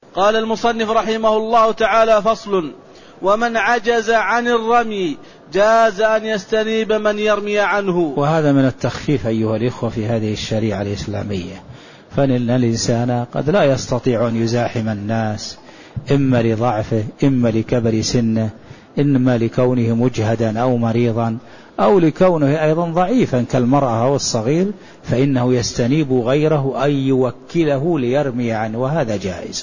قال المصنف رحمه الله تعالى: فصل: ومن عجز عن الرمي جاز أن يستنيب من يرمي عنه. وهذا من التخفيف أيها الإخوة في هذه الشريعة الإسلامية، فإن الإنسان قد لا يستطيع أن يزاحم الناس، إما لضعفه، إما لكبر سنه، إما لكونه مجهدا أو مريضا، أو لكونه أيضا ضعيفا كالمرأة أو الصغير، فإنه يستنيب غيره أن يوكله ليرمي عنه، وهذا جائز.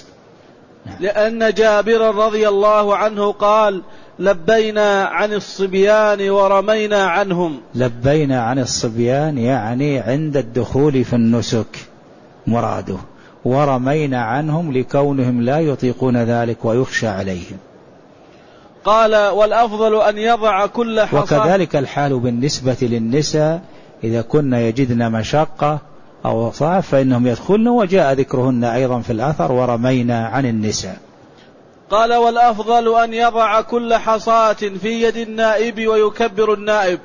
لأن جابر رضي الله عنه قال: لبينا عن الصبيان ورمينا عنهم. لبينا عن الصبيان يعني عند الدخول في النسك مراده، ورمينا عنهم لكونهم لا يطيقون ذلك ويخشى عليهم. قال: والأفضل أن يضع كل حصى. وكذلك الحال بالنسبة للنساء، إذا كن يجدن مشقة أو صعب فإنهم يدخلن، وجاء ذكرهن أيضا في الأثر: ورمينا عن النساء. قال: والأفضل أن يضع كل حصاة في يد النائب ويكبر النائب،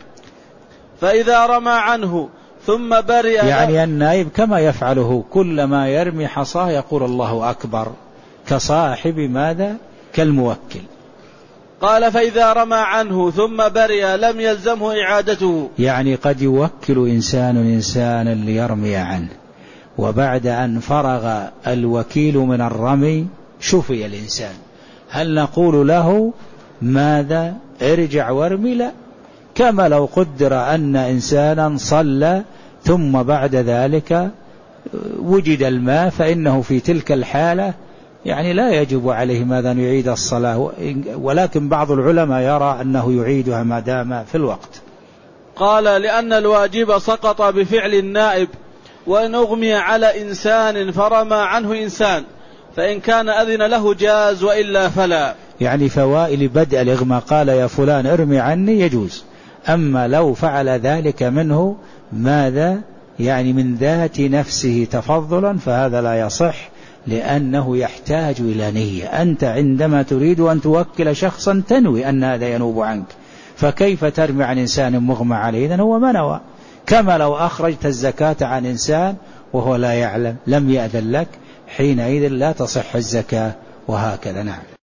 فإذا رمى عنه ثم برئ، يعني النائب كما يفعله كلما يرمي حصاه يقول الله أكبر، كصاحب ماذا؟ كالموكل. قال: فإذا رمى عنه ثم برئ لم يلزمه إعادته. يعني قد يوكل إنسانا ليرمي عنه، وبعد أن فرغ الوكيل من الرمي شفي الإنسان، هل نقول له ماذا؟ ارجع وارمي؟ لا، كما لو قدر أن إنسانا صلى ثم بعد ذلك وجد الماء، فإنه في تلك الحالة يعني لا يجب عليه ماذا؟ أن يعيد الصلاة، ولكن بعض العلماء يرى أنه يعيدها ما دام في الوقت. قال: لأن الواجب سقط بفعل النائب، وإن أغمي على إنسان فرمى عنه إنسان فإن كان أذن له جاز، وإلا فلا. يعني فوائل بدء الإغماء قال: يا فلان ارمي عني، يجوز. أما لو فعل ذلك منه ماذا؟ يعني من ذات نفسه تفضلا، فهذا لا يصح، لأنه يحتاج إلى نية. أنت عندما تريد أن توكل شخصا تنوي أن هذا ينوب عنك، فكيف ترمي عن إنسان مغمى عليه؟ إذن هو منوى. كما لو أخرجت الزكاة عن إنسان وهو لا يعلم، لم يأذن لك، حينئذ لا تصح الزكاة، وهكذا. نعم.